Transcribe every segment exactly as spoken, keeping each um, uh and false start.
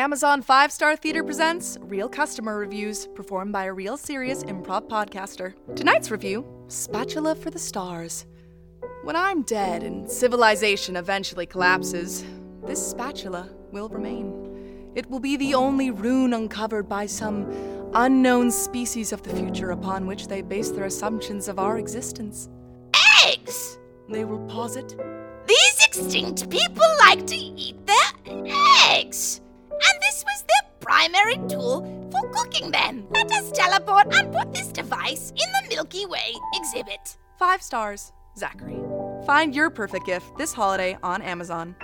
Amazon Five Star Theater presents Real Customer Reviews, performed by a real serious improv podcaster. Tonight's review, Spatula for the Stars. When I'm dead and civilization eventually collapses, this spatula will remain. It will be the only rune uncovered by some unknown species of the future upon which they base their assumptions of our existence. Eggs! They will posit. These extinct people like to eat their eggs! And this was their primary tool for cooking them. Let us teleport and put this device in the Milky Way exhibit. Five stars, Zachary. Find your perfect gift this holiday on Amazon.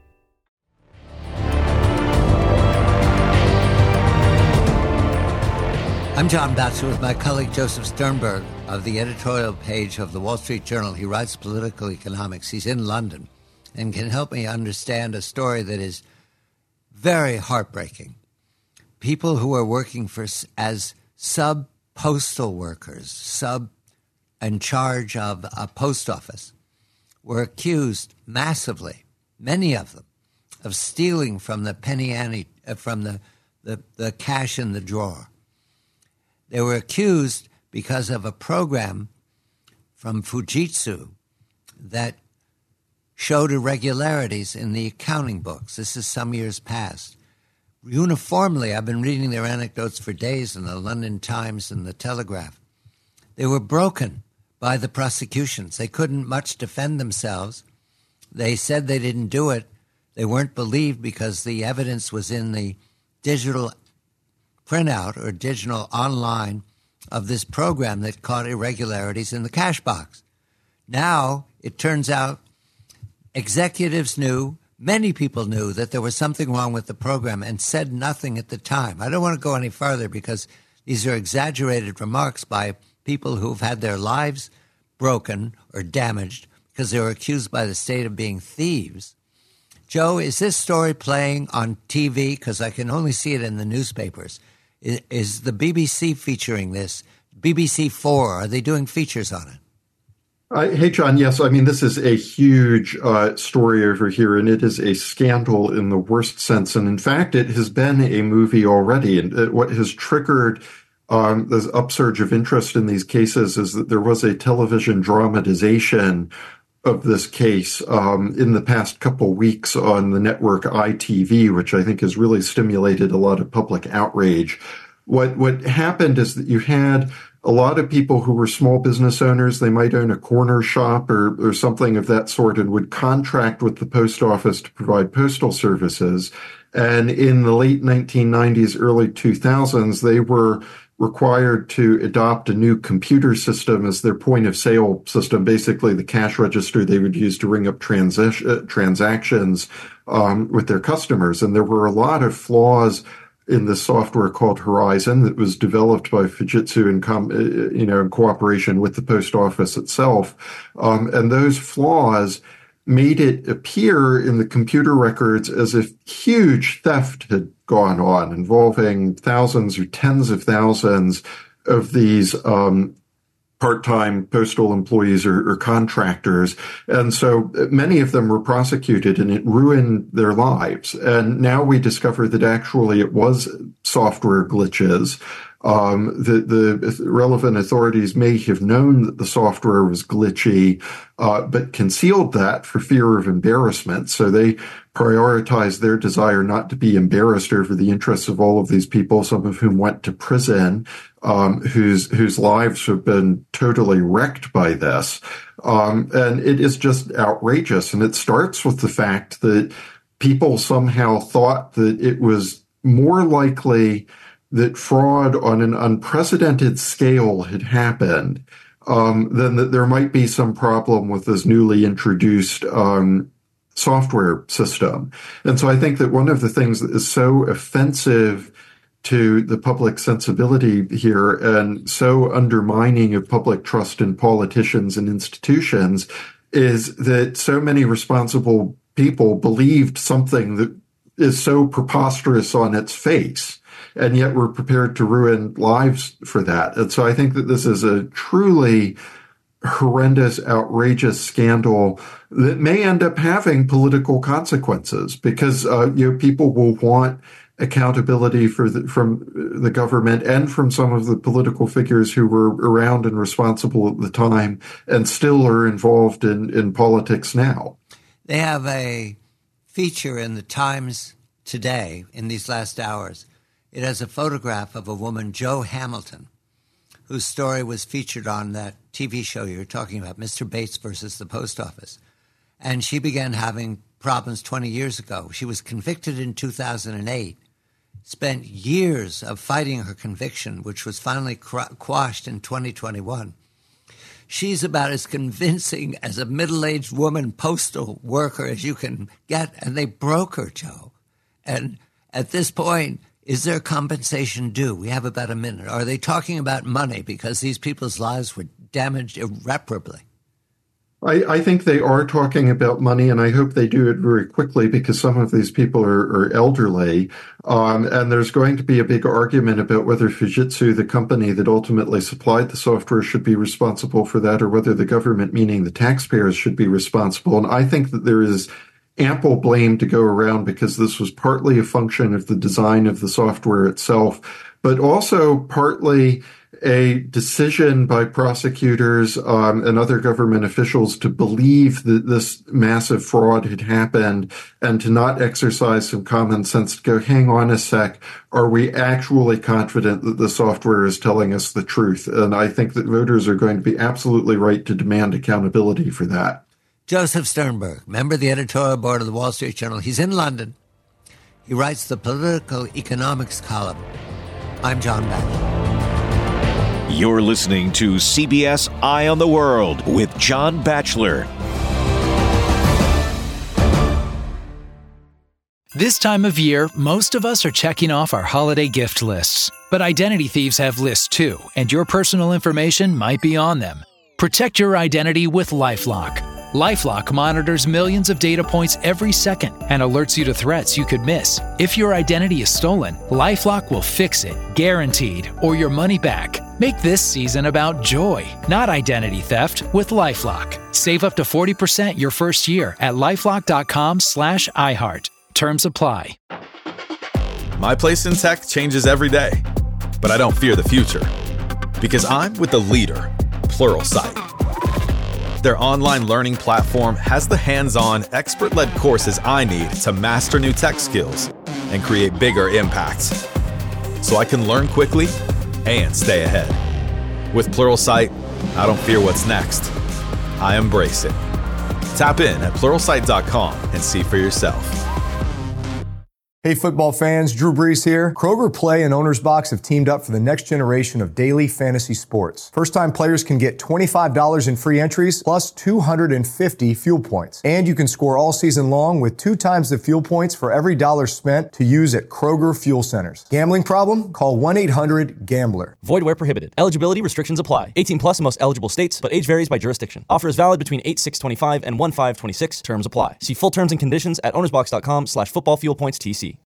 I'm John Batchelor with my colleague Joseph Sternberg of the editorial page of the Wall Street Journal. He writes political economics. He's in London and can help me understand a story that is very heartbreaking. People who are working for as sub-postal workers, sub in charge of a post office, were accused massively, many of them, of stealing from the penny ante, uh, from the, the, the cash in the drawer. They were accused because of a program from Fujitsu that showed irregularities in the accounting books. This is some years past. Uniformly, I've been reading their anecdotes for days in the London Times and the Telegraph. They were broken by the prosecutions. They couldn't much defend themselves. They said they didn't do it. They weren't believed because the evidence was in the digital printout or digital online of this program that caught irregularities in the cash box. Now, it turns out executives knew, many people knew that there was something wrong with the program and said nothing at the time. I don't want to go any further because these are exaggerated remarks by people who've had their lives broken or damaged because they were accused by the state of being thieves. Joe, is this story playing on T V? Because I can only see it in the newspapers. Is, is the B B C featuring this? B B C four, are they doing features on it? Uh, hey, John, yes, I mean, this is a huge uh, story over here, and it is a scandal in the worst sense. And in fact, it has been a movie already. And it, what has triggered um, this upsurge of interest in these cases is that there was a television dramatization of this case um, in the past couple weeks on the network I T V, which I think has really stimulated a lot of public outrage. What what happened is that you had a lot of people who were small business owners. They might own a corner shop or, or something of that sort and would contract with the post office to provide postal services. And in the late nineteen nineties, early two thousands, they were required to adopt a new computer system as their point of sale system, basically the cash register they would use to ring up transi- uh, transactions um, with their customers. And there were a lot of flaws in the software called Horizon that was developed by Fujitsu in, com- you know, in cooperation with the post office itself. Um, and those flaws made it appear in the computer records as if huge theft had gone on, involving thousands or tens of thousands of these um, part-time postal employees or, or contractors. And so many of them were prosecuted, and it ruined their lives. And now we discover that actually it was software glitches. Um, the, the relevant authorities may have known that the software was glitchy, uh, but concealed that for fear of embarrassment. So they prioritized their desire not to be embarrassed over the interests of all of these people, some of whom went to prison, um, whose, whose lives have been totally wrecked by this. Um, and it is just outrageous. And it starts with the fact that people somehow thought that it was more likely that fraud on an unprecedented scale had happened, um, then that there might be some problem with this newly introduced um, software system. And so I think that one of the things that is so offensive to the public sensibility here and so undermining of public trust in politicians and institutions is that so many responsible people believed something that is so preposterous on its face, and yet we're prepared to ruin lives for that. And so I think that this is a truly horrendous, outrageous scandal that may end up having political consequences because uh, you know, people will want accountability for the, from the government and from some of the political figures who were around and responsible at the time and still are involved in, in politics now. They have a feature in the Times today, in these last hours. It has a photograph of a woman, Jo Hamilton, whose story was featured on that T V show you're talking about, Mister Bates versus the Post Office. And she began having problems twenty years ago. She was convicted in two thousand eight, spent years of fighting her conviction, which was finally quashed in twenty twenty-one. She's about as convincing as a middle-aged woman postal worker as you can get, and they broke her, Joe. And at this point, is there compensation due? We have about a minute. Are they talking about money because these people's lives were damaged irreparably? I, I think they are talking about money, and I hope they do it very quickly because some of these people are, are elderly. Um, and there's going to be a big argument about whether Fujitsu, the company that ultimately supplied the software, should be responsible for that or whether the government, meaning the taxpayers, should be responsible. And I think that there is ample blame to go around because this was partly a function of the design of the software itself, but also partly a decision by prosecutors um, and other government officials to believe that this massive fraud had happened and to not exercise some common sense to go, hang on a sec, are we actually confident that the software is telling us the truth? And I think that voters are going to be absolutely right to demand accountability for that. Joseph Sternberg, member of the editorial board of the Wall Street Journal. He's in London. He writes the political economics column. I'm John Batchelor. You're listening to C B S Eye on the World with John Batchelor. This time of year, most of us are checking off our holiday gift lists. But identity thieves have lists too, and your personal information might be on them. Protect your identity with LifeLock. LifeLock monitors millions of data points every second and alerts you to threats you could miss. If your identity is stolen, LifeLock will fix it, guaranteed, or your money back. Make this season about joy, not identity theft, with LifeLock. Save up to forty percent your first year at LifeLock.com slash iHeart. Terms apply. My place in tech changes every day, but I don't fear the future because I'm with the leader, Pluralsight. Their online learning platform has the hands-on, expert-led courses I need to master new tech skills and create bigger impacts, so I can learn quickly and stay ahead. With Pluralsight, I don't fear what's next. I embrace it. Tap in at Pluralsight dot com and see for yourself. Hey football fans, Drew Brees here. Kroger Play and Owner's Box have teamed up for the next generation of daily fantasy sports. First-time players can get twenty-five dollars in free entries plus two hundred fifty fuel points. And you can score all season long with two times the fuel points for every dollar spent to use at Kroger Fuel Centers. Gambling problem? Call one eight hundred gambler. Void where prohibited. Eligibility restrictions apply. eighteen plus in most eligible states, but age varies by jurisdiction. Offer is valid between eight six twenty-five and one five twenty-six. Terms apply. See full terms and conditions at ownersbox.com slash football fuel points TC.